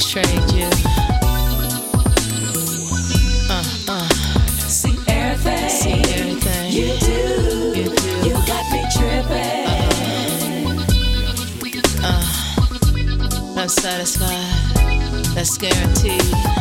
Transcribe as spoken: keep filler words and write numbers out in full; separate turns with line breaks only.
trade you. Uh, uh.
See everything,
See everything
you do,
you do.
You got me tripping.
Uh, uh, I'm satisfied. That's guaranteed.